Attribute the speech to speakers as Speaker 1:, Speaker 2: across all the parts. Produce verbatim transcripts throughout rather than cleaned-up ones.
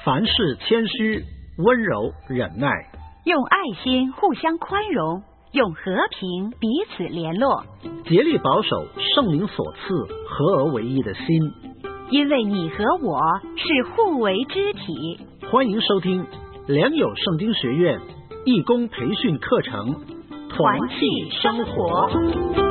Speaker 1: 凡事谦虚、温柔、忍耐，
Speaker 2: 用爱心互相宽容，用和平彼此联络，
Speaker 1: 竭力保守圣灵所赐合而为一的心。
Speaker 2: 因为你和我是互为肢体。
Speaker 1: 欢迎收听良友圣经学院义工培训课程，团契生活。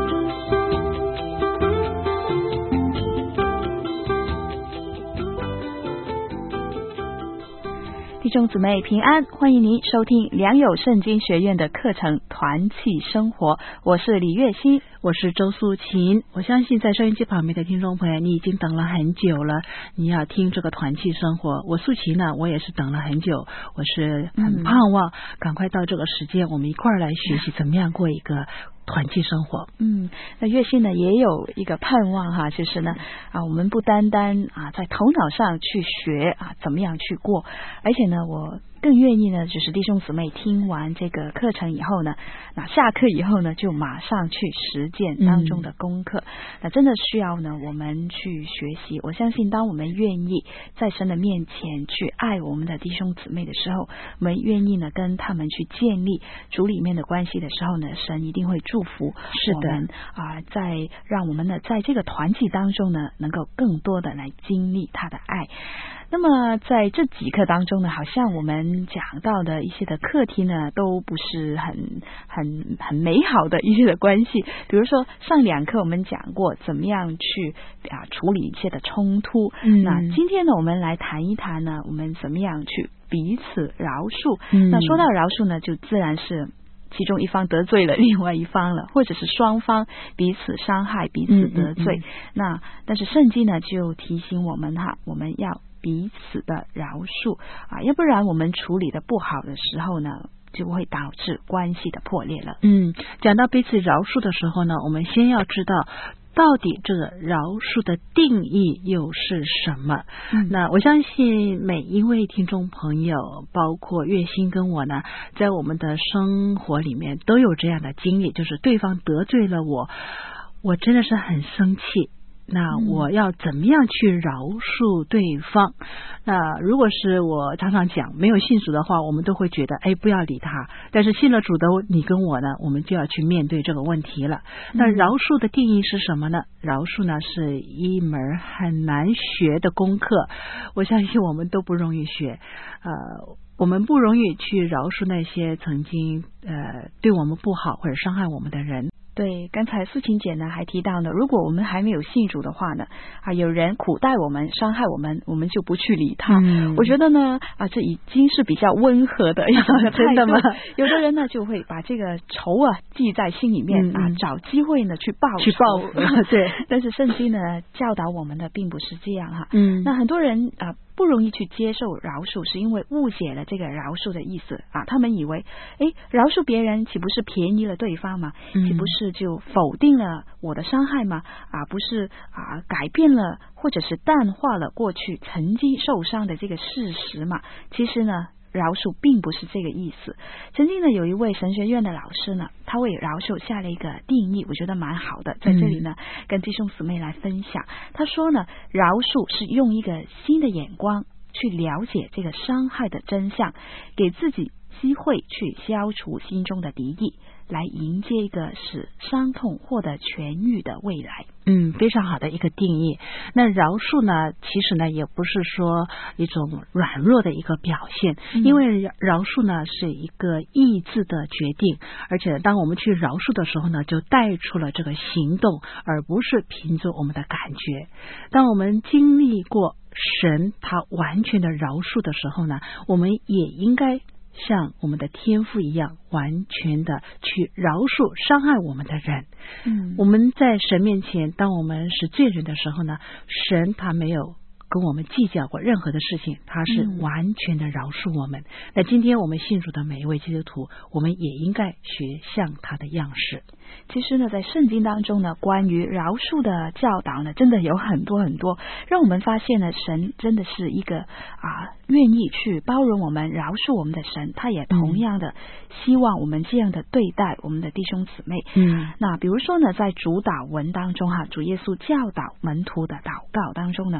Speaker 3: 弟兄姊妹平安，欢迎您收听良友圣经学院的课程团契生活，我是李月欣，
Speaker 4: 我是周素琴。我相信在收音机旁边的听众朋友，你已经等了很久了，你要听这个团契生活。我素琴呢，我也是等了很久，我是很盼望、嗯、赶快到这个时间，我们一块儿来学习怎么样过一个团契生活。
Speaker 3: 嗯，那月信呢也有一个盼望哈，就是呢啊，我们不单单啊在头脑上去学啊怎么样去过，而且呢我更愿意呢，就是弟兄姊妹听完这个课程以后呢，那下课以后呢，就马上去实践当中的功课。嗯、那真的需要呢，我们去学习。我相信，当我们愿意在神的面前去爱我们的弟兄姊妹的时候，我们愿意呢跟他们去建立主里面的关系的时候呢，神一定会祝福我们啊、呃，在让我们呢在这个团体当中呢，能够更多的来经历他的爱。那么在这几课当中呢，好像我们讲到的一些的课题呢，都不是很很很美好的一些的关系。比如说上两课我们讲过怎么样去啊处理一些的冲突。嗯，那今天呢，我们来谈一谈呢，我们怎么样去彼此饶恕。嗯，那说到饶恕呢，就自然是其中一方得罪了另外一方了，或者是双方彼此伤害、彼此得罪。嗯嗯嗯那但是圣经呢，就提醒我们哈，我们要彼此的饶恕啊，要不然我们处理的不好的时候呢，就会导致关系的破裂了。
Speaker 4: 嗯，讲到彼此饶恕的时候呢，我们先要知道到底这个饶恕的定义又是什么。嗯、那我相信每一位听众朋友，包括月心跟我呢，在我们的生活里面都有这样的经历，就是对方得罪了我，我真的是很生气。那我要怎么样去饶恕对方？那如果是我常常讲没有信主的话，我们都会觉得哎不要理他，但是信了主的你跟我呢，我们就要去面对这个问题了。那饶恕的定义是什么呢？饶恕呢是一门很难学的功课，我相信我们都不容易学。呃我们不容易去饶恕那些曾经呃对我们不好或者伤害我们的人。
Speaker 3: 对，刚才素琴姐呢还提到呢，如果我们还没有信主的话呢，啊，有人苦待我们、伤害我们，我们就不去理他。嗯、我觉得呢，啊，这已经是比较温和的一种态度。真的吗？有的人呢就会把这个仇啊记在心里面、嗯、啊，找机会呢去报
Speaker 4: 去报复。对，
Speaker 3: 但是圣经呢教导我们的并不是这样哈。
Speaker 4: 嗯，
Speaker 3: 那很多人啊不容易去接受饶恕，是因为误解了这个饶恕的意思啊。他们以为，哎，饶恕别人岂不是便宜了对方吗？岂不是就否定了我的伤害吗？啊，不是啊，改变了或者是淡化了过去曾经受伤的这个事实嘛？其实呢，饶恕并不是这个意思。曾经呢，有一位神学院的老师呢，他为饶恕下了一个定义，我觉得蛮好的，在这里呢，嗯、跟弟兄姊妹来分享。他说呢，饶恕是用一个新的眼光去了解这个伤害的真相，给自己机会去消除心中的敌意，来迎接一个使伤痛获得痊愈的未来。
Speaker 4: 嗯，非常好的一个定义。那饶恕呢，其实呢也不是说一种软弱的一个表现，嗯、因为饶恕呢是一个意志的决定，而且当我们去饶恕的时候呢，就带出了这个行动，而不是凭着我们的感觉。当我们经历过神他完全的饶恕的时候呢，我们也应该像我们的天父一样，完全的去饶恕伤害我们的人。嗯，我们在神面前，当我们是罪人的时候呢，神他没有跟我们计较过任何的事情，他是完全的饶恕我们。嗯、那今天我们信主的每一位基督徒，我们也应该学像他的样式。
Speaker 3: 其实呢，在圣经当中呢，关于饶恕的教导呢，真的有很多很多，让我们发现呢，神真的是一个啊，愿意去包容我们、饶恕我们的神，他也同样的希望我们这样的对待我们的弟兄姊妹。嗯，那比如说呢，在主祷文当中哈，主耶稣教导门徒的祷告当中呢，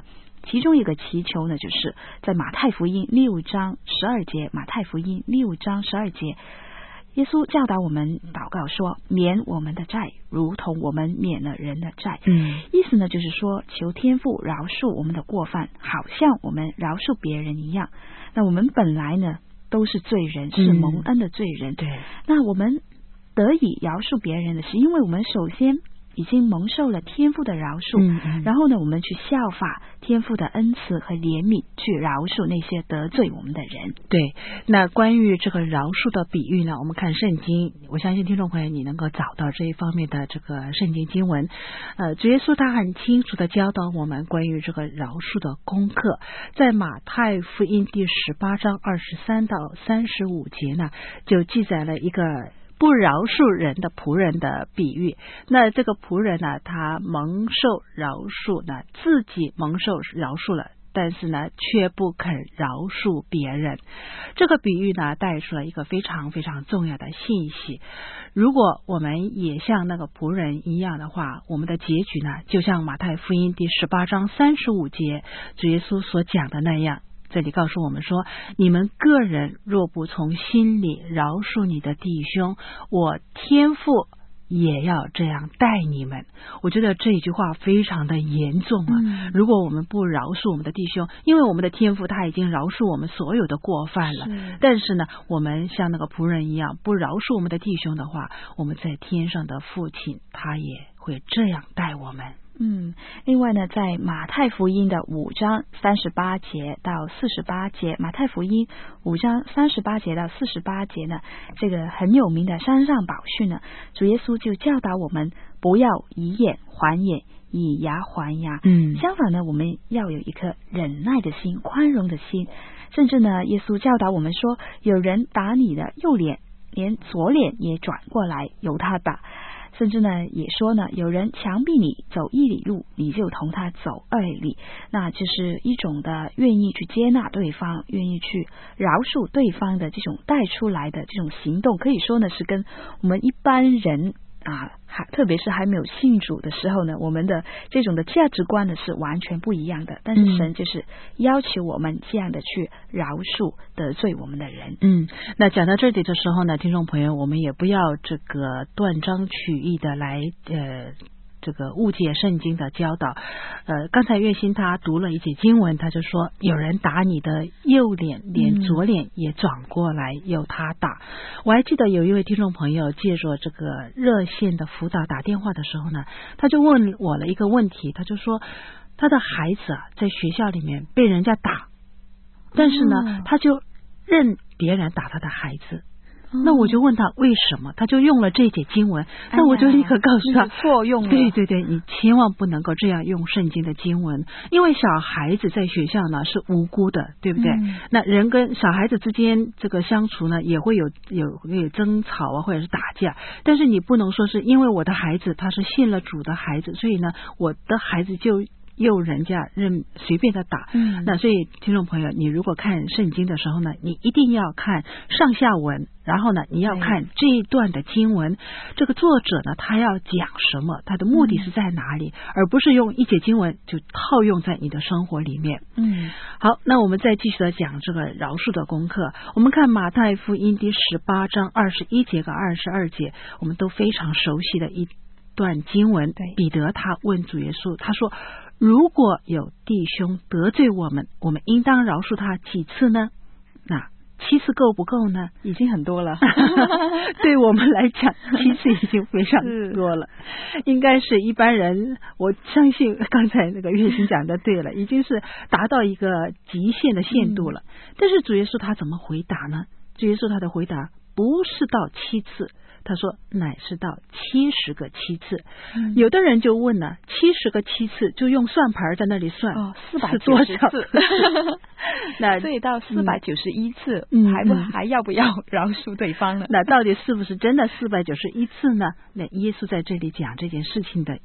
Speaker 3: 其中一个祈求呢，就是在马太福音六章十二节，马太福音六章十二节，耶稣教导我们祷告说，免我们的债，如同我们免了人的债。
Speaker 4: 嗯，
Speaker 3: 意思呢就是说，求天父饶恕我们的过犯，好像我们饶恕别人一样。那我们本来呢都是罪人，是蒙恩的罪人。
Speaker 4: 嗯、对，
Speaker 3: 那我们得以饶恕别人的是因为我们首先已经蒙受了天父的饶恕，
Speaker 4: 嗯嗯
Speaker 3: 然后呢我们去效法天父的恩慈和怜悯，去饶恕那些得罪我们的人。
Speaker 4: 对，那关于这个饶恕的比喻呢，我们看圣经，我相信听众朋友你能够找到这一方面的这个圣经经文。呃，主耶稣他很清楚的教导我们关于这个饶恕的功课，在马太福音第十八章二十三到三十五节呢，就记载了一个不饶恕人的仆人的比喻。那这个仆人呢，他蒙受饶恕呢，自己蒙受饶恕了，但是呢却不肯饶恕别人。这个比喻呢带出了一个非常非常重要的信息，如果我们也像那个仆人一样的话，我们的结局呢就像马太福音第十八章三十五节主耶稣所讲的那样，这里告诉我们说，你们个人若不从心里饶恕你的弟兄，我天父也要这样待你们。我觉得这一句话非常的严重啊、嗯、如果我们不饶恕我们的弟兄，因为我们的天父他已经饶恕我们所有的过犯了，是但是呢我们像那个仆人一样不饶恕我们的弟兄的话，我们在天上的父亲他也会这样待我们。
Speaker 3: 嗯，另外呢，在马太福音的五章三十八节到四十八节，马太福音五章三十八节到四十八节呢，这个很有名的山上宝训呢，主耶稣就教导我们不要以眼还眼，以牙还牙。嗯，相反呢，我们要有一颗忍耐的心，宽容的心。甚至呢，耶稣教导我们说，有人打你的右脸，连左脸也转过来由他打。甚至呢也说呢，有人强逼你走一里路，你就同他走二里。那就是一种的愿意去接纳对方，愿意去饶恕对方的这种带出来的这种行动，可以说呢是跟我们一般人啊，还特别是还没有信主的时候呢，我们的这种的价值观呢是完全不一样的。但是神就是要求我们这样的去饶恕得罪我们的人。
Speaker 4: 嗯，那讲到这里的时候呢，听众朋友，我们也不要这个断章取义的来呃。这个误解圣经的教导。呃，刚才月心他读了一节经文，他就说有人打你的右脸，连左脸也转过来由他打。嗯、我还记得有一位听众朋友借着这个热线的辅导打电话的时候呢，他就问我了一个问题，他就说他的孩子啊在学校里面被人家打，但是呢、嗯、他就任别人打他的孩子。那我就问他为什么，他就用了这节经文，那、哎、我就立刻告诉他
Speaker 3: 错用了。
Speaker 4: 对对对，你千万不能够这样用圣经的经文，因为小孩子在学校呢是无辜的，对不对？嗯、那人跟小孩子之间这个相处呢，也会有有有争吵啊，或者是打架，但是你不能说是因为我的孩子他是信了主的孩子，所以呢我的孩子就诱人家任随便的打。嗯，那所以听众朋友，你如果看圣经的时候呢，你一定要看上下文，然后呢你要看这一段的经文，这个作者呢他要讲什么，他的目的是在哪里、嗯、而不是用一节经文就套用在你的生活里面。嗯，好，那我们再继续的讲这个饶恕的功课。我们看马太福音第十八章二十一节和二十二节，我们都非常熟悉的一段经文。彼得他问主耶稣，他说如果有弟兄得罪我们，我们应当饶恕他几次呢？那七次够不够呢？
Speaker 3: 已经很多了。
Speaker 4: 对我们来讲，七次已经非常多了。应该是一般人，我相信刚才那个月心讲的对了，已经是达到一个极限的限度了。嗯、但是主耶稣他怎么回答呢？主耶稣他的回答不是到七次。他说乃是到七十个七次、嗯、有的人就问了，七十个七次就用算盘在那里算、哦、
Speaker 3: 四百九十次
Speaker 4: 那
Speaker 3: 所以到四百九十一次、嗯、还不、嗯、还要不要饶恕对方呢？
Speaker 4: 那到底是不是真的四百九十一次呢？那耶稣在这里讲这件事情的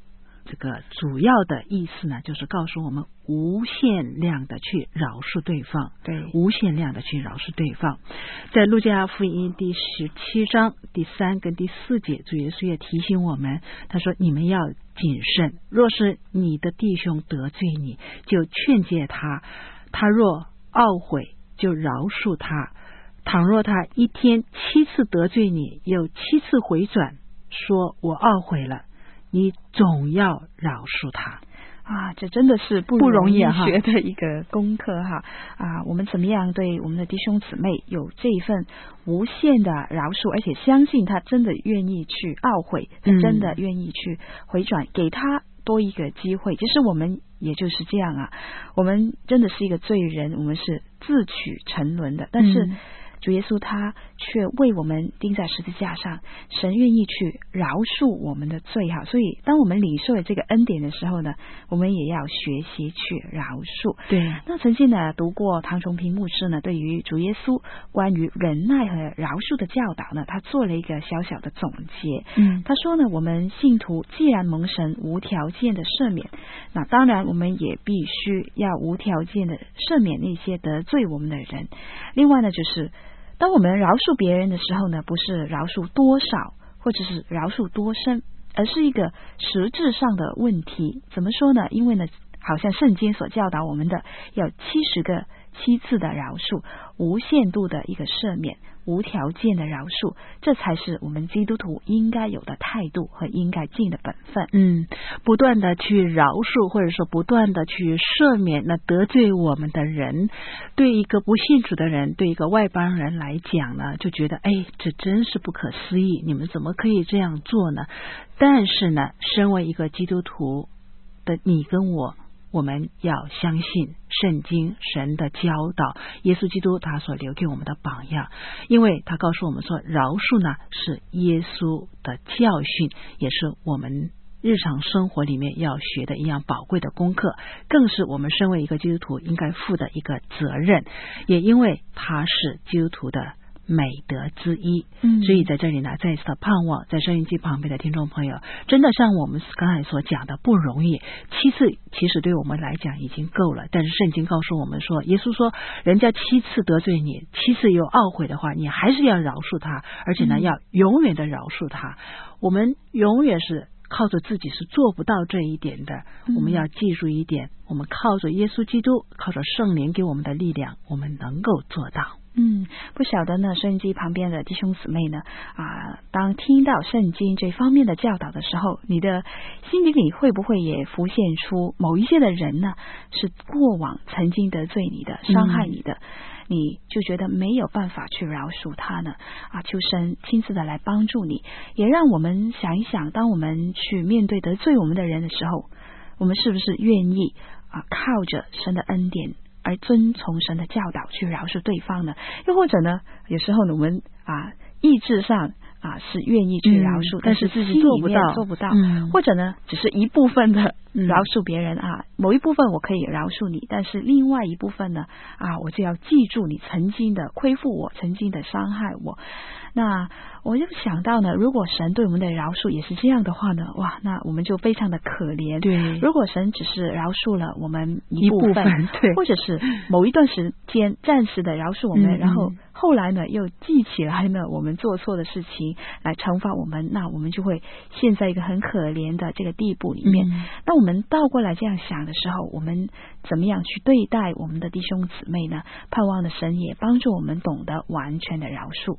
Speaker 4: 这个主要的意思呢，就是告诉我们无限量的去饶恕对方，
Speaker 3: 对，
Speaker 4: 无限量的去饶恕对方。在路加福音第十七章第三跟第四节，主耶稣也提醒我们，他说：“你们要谨慎，若是你的弟兄得罪你，就劝诫他；他若懊悔，就饶恕他。倘若他一天七次得罪你，又七次回转，说我懊悔了，你总要饶恕他。”
Speaker 3: 啊，这真的是不
Speaker 4: 不容易
Speaker 3: 学的一个功课哈啊！我们怎么样对我们的弟兄姊妹有这一份无限的饶恕，而且相信他真的愿意去懊悔，他真的愿意去回转，嗯、给他多一个机会。其实我们也就是这样啊，我们真的是一个罪人，我们是自取沉沦的，但是。嗯主耶稣他却为我们钉在十字架上，神愿意去饶恕我们的罪哈，所以当我们领受了这个恩典的时候呢，我们也要学习去饶恕。
Speaker 4: 对，
Speaker 3: 那曾经呢读过唐崇平牧师呢对于主耶稣关于忍耐和饶恕的教导呢，他做了一个小小的总结。嗯，他说呢，我们信徒既然蒙神无条件的赦免，那当然我们也必须要无条件的赦免那些得罪我们的人。另外呢，就是当我们饶恕别人的时候呢，不是饶恕多少或者是饶恕多深，而是一个实质上的问题。怎么说呢？因为呢，好像圣经所教导我们的，要七十个七次的饶恕，无限度的一个赦免，无条件的饶恕，这才是我们基督徒应该有的态度和应该尽的本分。
Speaker 4: 嗯，不断的去饶恕，或者说不断的去赦免那得罪我们的人，对一个不信主的人，对一个外邦人来讲呢，就觉得哎，这真是不可思议，你们怎么可以这样做呢？但是呢，身为一个基督徒的你跟我，我们要相信圣经神的教导，耶稣基督他所留给我们的榜样，因为他告诉我们说，饶恕呢是耶稣的教训，也是我们日常生活里面要学的一样宝贵的功课，更是我们身为一个基督徒应该负的一个责任，也因为他是基督徒的美德之一。嗯，所以在这里呢，再一次的盼望在收音机旁边的听众朋友，真的像我们刚才所讲的不容易，七次其实对我们来讲已经够了，但是圣经告诉我们说，耶稣说人家七次得罪你，七次有懊悔的话，你还是要饶恕他，而且呢、嗯、要永远的饶恕他。我们永远是靠着自己是做不到这一点的、嗯、我们要记住一点，我们靠着耶稣基督，靠着圣灵给我们的力量，我们能够做到。
Speaker 3: 嗯，不晓得呢，收音机旁边的弟兄姊妹呢，啊，当听到圣经这方面的教导的时候，你的心里里会不会也浮现出某一些的人呢，是过往曾经得罪你的、伤害你的，嗯、你就觉得没有办法去饶恕他呢？啊，求神亲自的来帮助你，也让我们想一想，当我们去面对得罪我们的人的时候，我们是不是愿意啊，靠着神的恩典而遵从神的教导去饶恕对方呢？又或者呢，有时候呢，我们啊意志上啊是愿意去饶恕、嗯、但是自己做不到做不到、嗯、或者呢只是一部分的饶恕别人、嗯、啊，某一部分我可以饶恕你，但是另外一部分呢啊我就要记住你曾经的亏负我，曾经的伤害我。那我就想到呢，如果神对我们的饶恕也是这样的话呢，哇，那我们就非常的可怜。对，如果神只是饶恕了我们一部分，一部分对，或者是某一段时间暂时的饶恕我们、嗯、然后后来呢又记起来呢我们做错的事情来惩罚我们，那我们就会陷在一个很可怜的这个地步里面、嗯、那我们倒过来这样想的时候，我们怎么样去对待我们的弟兄姊妹呢？盼望的神也帮助我们懂得完全的饶恕。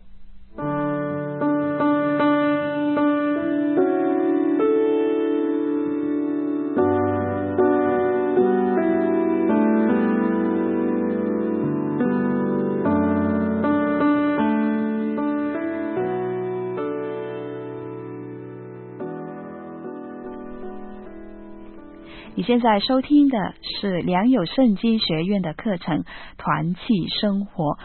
Speaker 3: 你现在收听的是良友圣经学院的课程团契生活。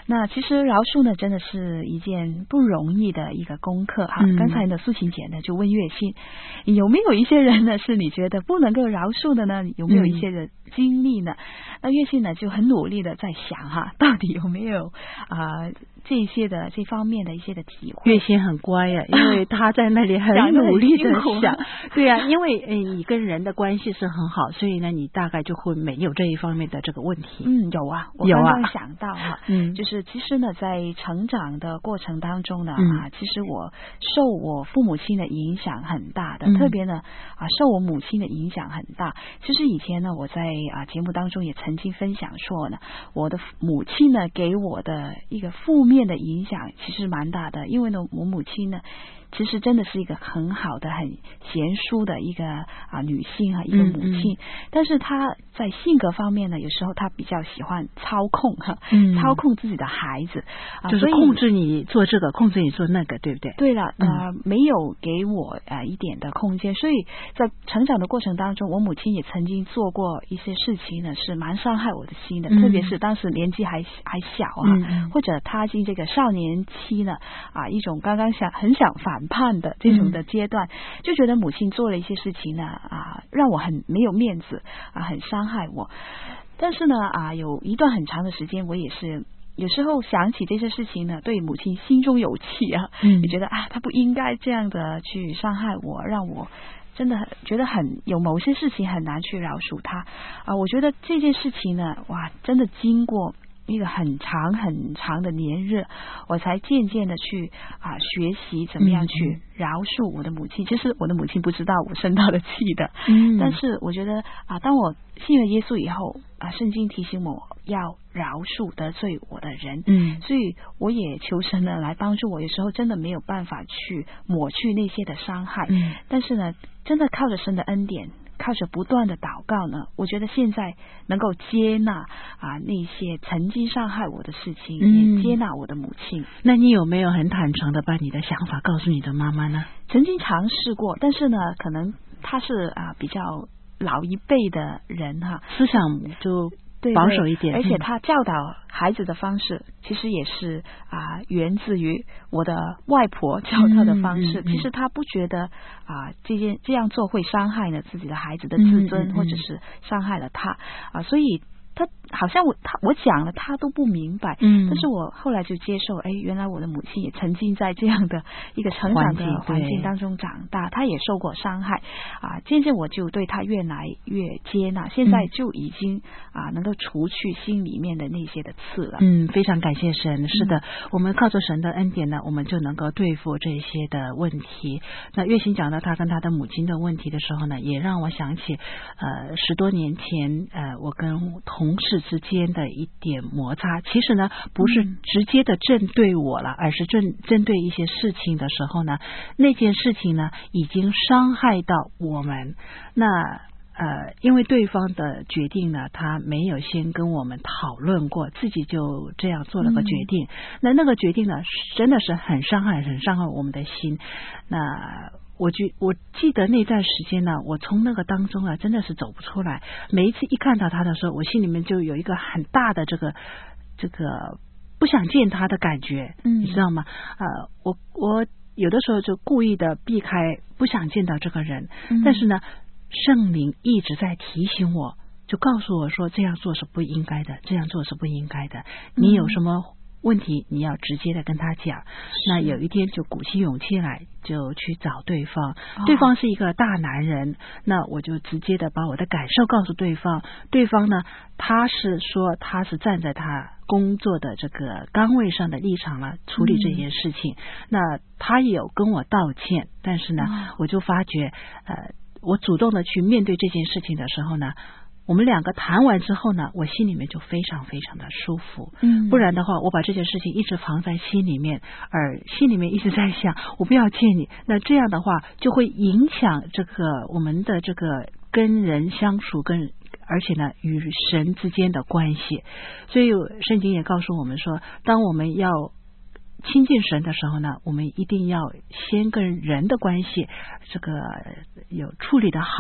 Speaker 3: 那其实饶恕呢，真的是一件不容易的一个功课哈。
Speaker 4: 嗯、
Speaker 3: 刚才呢，素琴姐呢就问月信，有没有一些人呢是你觉得不能够饶恕的呢？有没有一些的经历呢？嗯、那月信呢就很努力的在想哈，到底有没有啊、呃、这些的这方面的一些的体会。
Speaker 4: 月信很乖呀，因为他在那里很努力的想，对呀、啊，因为呃你跟人的关系是很好，所以呢你大概就会没有这一方面的这个问题。
Speaker 3: 嗯，有啊，我刚刚想到哈，
Speaker 4: 嗯，
Speaker 3: 就是其实呢在成长的过程当中呢、
Speaker 4: 嗯、
Speaker 3: 啊，其实我受我父母亲的影响很大的，
Speaker 4: 嗯、
Speaker 3: 特别呢啊受我母亲的影响很大。其实以前呢我在啊节目当中也曾经分享说呢，我的母亲呢给我的一个负面的影响其实蛮大的，因为呢我母亲呢其实真的是一个很好的很贤淑的一个啊女性啊一个母亲、嗯嗯、但是她在性格方面呢有时候她比较喜欢操控哈、嗯，操控自己的孩子、
Speaker 4: 啊、就是控制你做这个控制你做那个，对不对？
Speaker 3: 对了，呃、嗯、没有给我呃一点的空间，所以在成长的过程当中，我母亲也曾经做过一些事情呢是蛮伤害我的心的、嗯、特别是当时年纪还还小啊、嗯、或者踏进这个少年期呢啊一种刚刚想很想反叛的这种的阶段、嗯、就觉得母亲做了一些事情呢啊让我很没有面子啊，很伤害我。但是呢啊有一段很长的时间我也是有时候想起这些事情呢，对母亲心中有气啊，嗯，也觉得啊她不应该这样的去伤害我，让我真的觉得很有某些事情很难去饶恕她啊。我觉得这件事情呢，哇，真的经过一个很长很长的年日，我才渐渐的去啊学习怎么样去饶恕我的母亲。其实我的母亲不知道我生她的气的，嗯，但是我觉得啊，当我信了耶稣以后啊，圣经提醒我要饶恕得罪我的人，嗯，所以我也求神呢来帮助我。有时候真的没有办法去抹去那些的伤害，嗯，但是呢，真的靠着神的恩典。靠着不断的祷告呢，我觉得现在能够接纳啊那些曾经伤害我的事情、嗯、也接纳我的母亲。
Speaker 4: 那你有没有很坦诚的把你的想法告诉你的妈妈呢？
Speaker 3: 曾经尝试过，但是呢可能她是啊比较老一辈的人哈，
Speaker 4: 思想就保守一点，
Speaker 3: 对对，而且他教导孩子的方式、嗯、其实也是啊源自于我的外婆教他的方式、嗯嗯嗯、其实他不觉得啊这件这样做会伤害了自己的孩子的自尊、嗯嗯嗯、或者是伤害了他啊，所以他好像我他我讲了他都不明白，嗯，但是我后来就接受，哎，原来我的母亲也曾经在这样的一个成长的环境当中长大，她也受过伤害啊，渐渐我就对她越来越接纳，现在就已经啊能够除去心里面的那些的刺了。
Speaker 4: 嗯，非常感谢神，是的、嗯、我们靠着神的恩典呢，我们就能够对付这些的问题。那月琴讲到他跟他的母亲的问题的时候呢，也让我想起呃十多年前呃我跟同事之间的一点摩擦，其实呢不是直接的针对我了、嗯、而是针针对一些事情的时候呢，那件事情呢已经伤害到我们。那呃，因为对方的决定呢，他没有先跟我们讨论过，自己就这样做了个决定、嗯、那那个决定呢真的是很伤害很伤害我们的心。那我觉我记得那段时间呢，我从那个当中啊真的是走不出来，每一次一看到他的时候，我心里面就有一个很大的这个这个不想见他的感觉、嗯、你知道吗？呃，我我有的时候就故意的避开，不想见到这个人、嗯、但是呢圣灵一直在提醒我，就告诉我说这样做是不应该的，这样做是不应该的，你有什么问题你要直接的跟他讲。那有一天就鼓起勇气来，就去找对方、哦、对方是一个大男人，那我就直接的把我的感受告诉对方。对方呢他是说他是站在他工作的这个岗位上的立场了处理这件事情、嗯、那他也有跟我道歉，但是呢、哦、我就发觉呃我主动的去面对这件事情的时候呢，我们两个谈完之后呢，我心里面就非常非常的舒服。嗯，不然的话我把这件事情一直放在心里面，而心里面一直在想我不要见你，那这样的话就会影响这个我们的这个跟人相处，跟而且呢与神之间的关系。所以圣经也告诉我们说，当我们要亲近神的时候呢，我们一定要先跟人的关系这个有处理的好，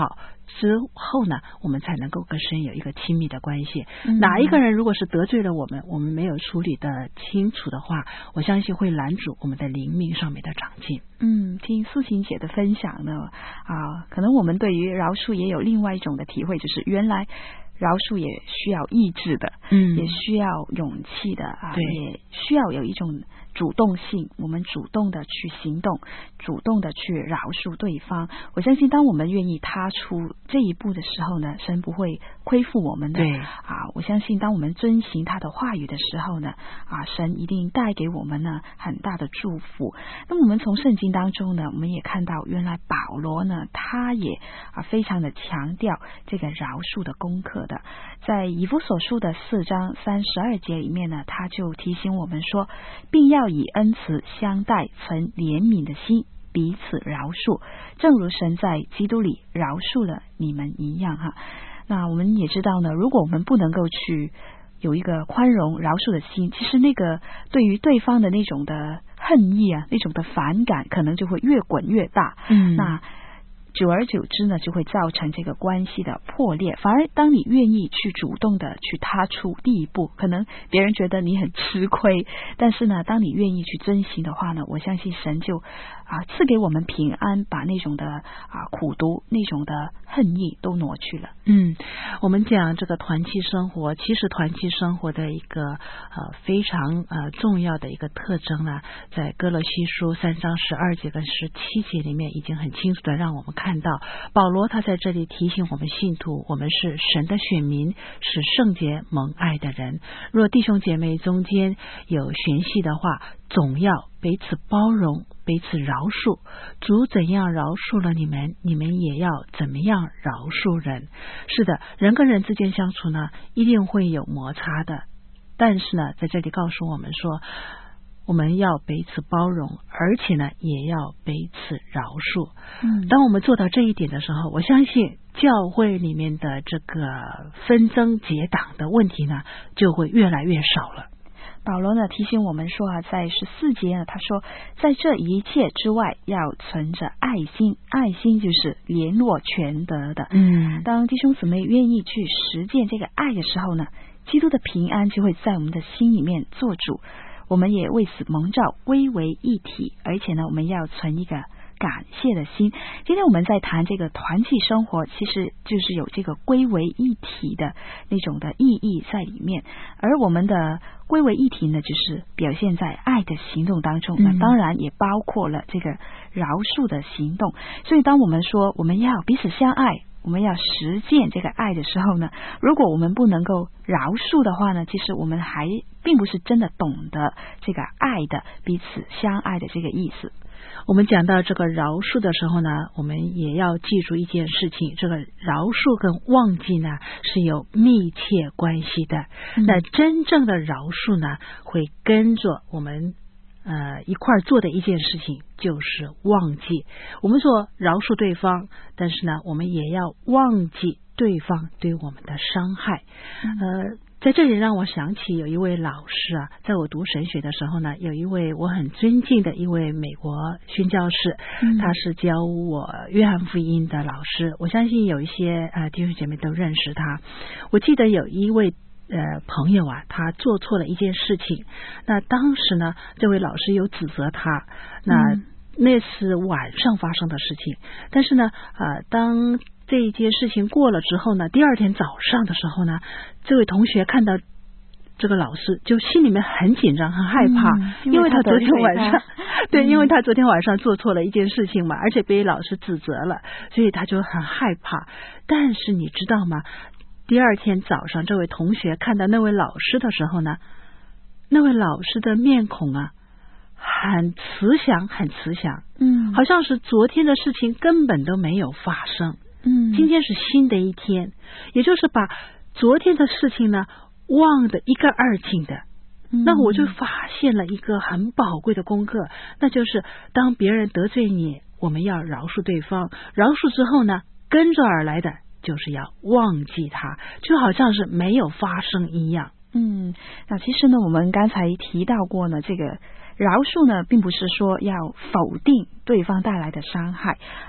Speaker 4: 之后呢，我们才能够跟神有一个亲密的关系。
Speaker 3: 嗯、
Speaker 4: 哪一个人如果是得罪了我们，我们没有处理的清楚的话，我相信会拦阻我们的灵命上面的长进。
Speaker 3: 嗯，听素琴姐的分享呢，啊，可能我们对于饶恕也有另外一种的体会，就是原来饶恕也需要意志的，
Speaker 4: 嗯，
Speaker 3: 也需要勇气的啊，
Speaker 4: 对，
Speaker 3: 也需要有一种主动性，我们主动的去行动，主动的去饶恕对方。我相信当我们愿意踏出这一步的时候呢，神不会亏负我们的。
Speaker 4: 对
Speaker 3: 啊，我相信当我们遵行他的话语的时候呢，啊，神一定带给我们呢很大的祝福。那么我们从圣经当中呢，我们也看到原来保罗呢，他也啊非常的强调这个饶恕的功课的。在以弗所书的四章三十二节里面呢，他就提醒我们说，并要以恩慈相待，存怜悯的心，彼此饶恕，正如神在基督里饶恕了你们一样哈。那我们也知道呢，如果我们不能够去有一个宽容饶恕的心，其实那个对于对方的那种的恨意啊，那种的反感可能就会越滚越大。
Speaker 4: 嗯，
Speaker 3: 那久而久之呢，就会造成这个关系的破裂。反而当你愿意去主动的去踏出第一步，可能别人觉得你很吃亏，但是呢，当你愿意去遵行的话呢，我相信神就啊赐给我们平安，把那种的啊苦毒、那种的恨意都挪去了。
Speaker 4: 嗯，我们讲这个团契生活，其实团契生活的一个呃非常呃重要的一个特征呢，在哥罗西书三章十二节跟十七节里面已经很清楚的让我们看到，保罗他在这里提醒我们信徒，我们是神的选民，是圣洁蒙爱的人。若弟兄姐妹中间有嫌隙的话，总要彼此包容，彼此饶恕。主怎样饶恕了你们，你们也要怎么样饶恕人。是的，人跟人之间相处呢，一定会有摩擦的，但是呢，在这里告诉我们说，我们要彼此包容，而且呢，也要彼此饶恕。
Speaker 3: 嗯，
Speaker 4: 当我们做到这一点的时候，我相信教会里面的这个纷争结党的问题呢，就会越来越少了。
Speaker 3: 保罗呢提醒我们说啊，在十四节呢，他说，在这一切之外，要存着爱心，爱心就是联络全德的。
Speaker 4: 嗯，
Speaker 3: 当弟兄姊妹愿意去实践这个爱的时候呢，基督的平安就会在我们的心里面做主。我们也为此蒙召归为一体，而且呢，我们要存一个感谢的心。今天我们在谈这个团契生活，其实就是有这个归为一体的那种的意义在里面。而我们的归为一体呢，就是表现在爱的行动当中，那、嗯、当然也包括了这个饶恕的行动。所以当我们说我们要彼此相爱，我们要实践这个爱的时候呢，如果我们不能够饶恕的话呢，其实我们还并不是真的懂得这个爱的彼此相爱的这个意思。
Speaker 4: 我们讲到这个饶恕的时候呢，我们也要记住一件事情，这个饶恕跟忘记呢是有密切关系的。嗯、那真正的饶恕呢，会跟着我们呃一块做的一件事情，就是忘记。我们说饶恕对方，但是呢，我们也要忘记对方对我们的伤害。嗯、呃在这里让我想起有一位老师啊，在我读神学的时候呢，有一位我很尊敬的一位美国宣教士，嗯、他是教我约翰福音的老师，我相信有一些呃弟兄姐妹都认识他。我记得有一位呃朋友啊，他做错了一件事情，那当时呢，这位老师有指责他，那、嗯、那是晚上发生的事情，但是呢呃当这一件事情过了之后呢，第二天早上的时候呢，这位同学看到这个老师就心里面很紧张很害怕，嗯、因, 因为他昨天晚上对、嗯、因为他昨天晚上做错了一件事情嘛，而且被老师指责了，所以他就很害怕。但是你知道吗，第二天早上这位同学看到那位老师的时候呢，那位老师的面孔啊很慈祥很慈祥，嗯，好像是昨天的事情根本都没有发生。嗯，今天是新的一天，也就是把昨天的事情呢忘得一干二净的。嗯、那我就发现了一个很宝贵的功课，那就是当别人得罪你，我们要饶恕对方，饶恕之后呢，跟着而来的就是要忘记他，就好像是没有发生一样。
Speaker 3: 嗯，那其实呢，我们刚才提到过呢，这个饶恕呢，并不是说要否定对方带来的伤害啊。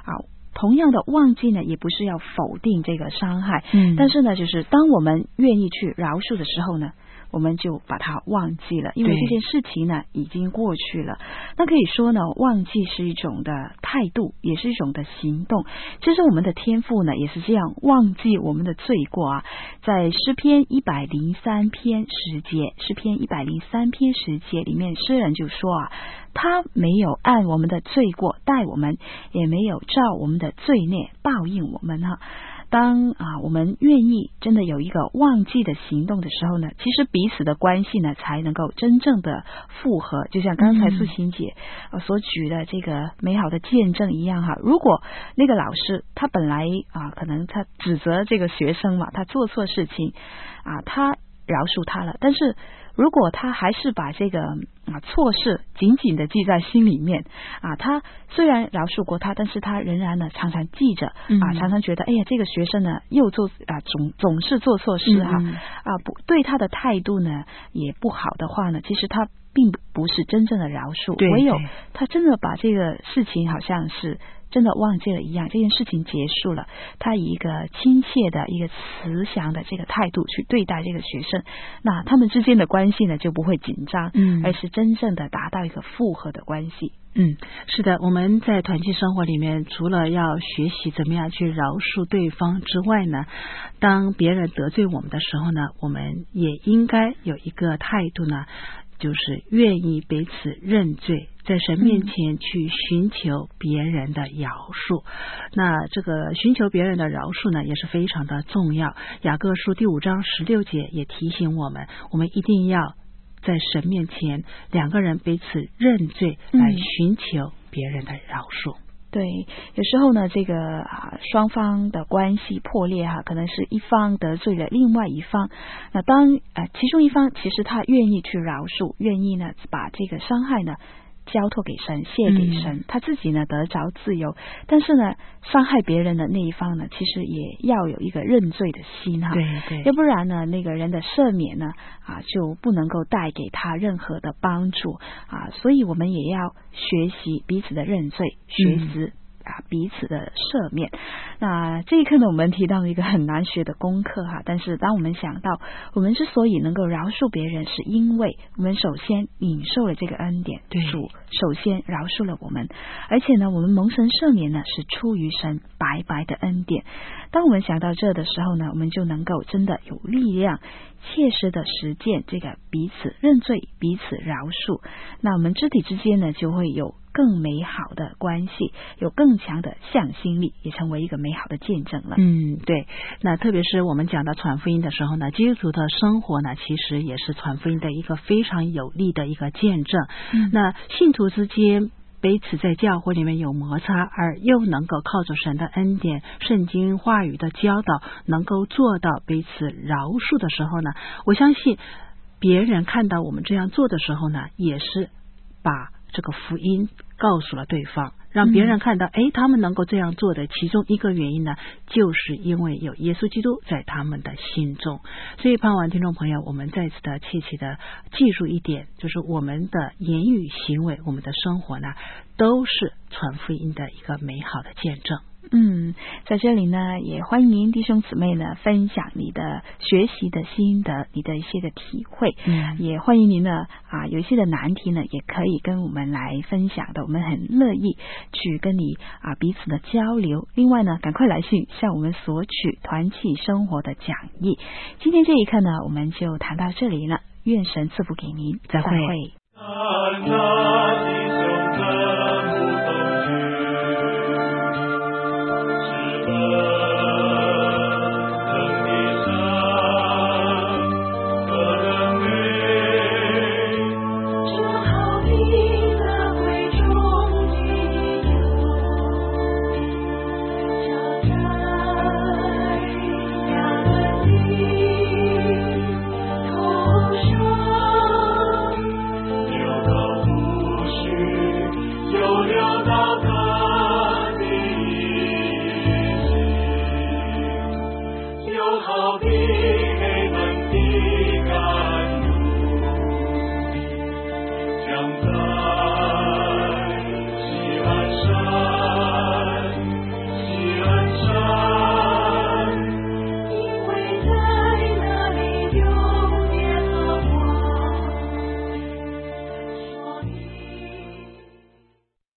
Speaker 3: 同样的忘记呢，也不是要否定这个伤害，
Speaker 4: 嗯，
Speaker 3: 但是呢，就是当我们愿意去饶恕的时候呢，我们就把它忘记了，因为这件事情呢已经过去了。那可以说呢，忘记是一种的态度，也是一种的行动。其实我们的天父呢也是这样忘记我们的罪过啊。在诗篇一百零三篇十节，诗篇一百零三篇十节里面，诗人就说啊，他没有按我们的罪过待我们，也没有照我们的罪孽报应我们哈。当啊我们愿意真的有一个忘记的行动的时候呢，其实彼此的关系呢才能够真正的复合，就像刚才素琴姐、嗯、所举的这个美好的见证一样哈。如果那个老师他本来啊可能他指责这个学生嘛，他做错事情啊，他饶恕他了，但是如果他还是把这个啊错事紧紧的记在心里面啊，他虽然饶恕过他，但是他仍然呢常常记着、嗯、啊，常常觉得哎呀这个学生呢又做啊总总是做错事哈、嗯、啊不对他的态度呢也不好的话呢，其实他并不是真正的饶恕，唯有他真的把这个事情好像是真的忘记了一样，这件事情结束了，他以一个亲切的一个慈祥的这个态度去对待这个学生，那他们之间的关系呢就不会紧张，嗯，而是真正的达到一个复合的关系。
Speaker 4: 嗯，是的，我们在团契生活里面，除了要学习怎么样去饶恕对方之外呢，当别人得罪我们的时候呢，我们也应该有一个态度呢，就是愿意彼此认罪，在神面前去寻求别人的饶恕、嗯、那这个寻求别人的饶恕呢也是非常的重要。雅各书第五章十六节也提醒我们，我们一定要在神面前两个人彼此认罪，来寻求别人的饶恕、嗯
Speaker 3: 对，有时候呢这个啊双方的关系破裂哈、啊，可能是一方得罪了另外一方，那当呃其中一方其实他愿意去饶恕，愿意呢把这个伤害呢交托给神，谢给神、嗯、他自己呢得着自由，但是呢伤害别人的那一方呢其实也要有一个认罪的心哈，
Speaker 4: 对对，
Speaker 3: 要不然呢那个人的赦免呢啊就不能够带给他任何的帮助啊，所以我们也要学习彼此的认罪，学习、嗯啊，彼此的赦免。那这一课呢，我们提到了一个很难学的功课哈，但是当我们想到我们之所以能够饶恕别人，是因为我们首先领受了这个恩典，
Speaker 4: 对，
Speaker 3: 主首先饶恕了我们，而且呢，我们蒙神赦免呢是出于神白白的恩典。当我们想到这的时候呢，我们就能够真的有力量切实的实践这个彼此认罪，彼此饶恕，那我们肢体之间呢就会有更美好的关系，有更强的向心力，也成为一个美好的见证了。
Speaker 4: 嗯，对。那特别是我们讲到传福音的时候呢，基督徒的生活呢其实也是传福音的一个非常有力的一个见证、嗯、那信徒之间彼此在教会里面有摩擦，而又能够靠着神的恩典，圣经话语的教导，能够做到彼此饶恕的时候呢，我相信别人看到我们这样做的时候呢，也是把这个福音告诉了对方，让别人看到、嗯、诶他们能够这样做的其中一个原因呢，就是因为有耶稣基督在他们的心中。所以盼望听众朋友，我们再次的切切的记住一点，就是我们的言语行为，我们的生活呢，都是传福音的一个美好的见证。
Speaker 3: 嗯，在这里呢，也欢迎弟兄姊妹呢分享你的学习的心得，你的一些的体会。嗯，也欢迎您呢啊，有一些的难题呢，也可以跟我们来分享的，我们很乐意去跟你啊彼此的交流。另外呢，赶快来信向我们索取团契生活的讲义。今天这一课呢，我们就谈到这里了，愿神赐福给您，
Speaker 4: 再会。
Speaker 3: 再会。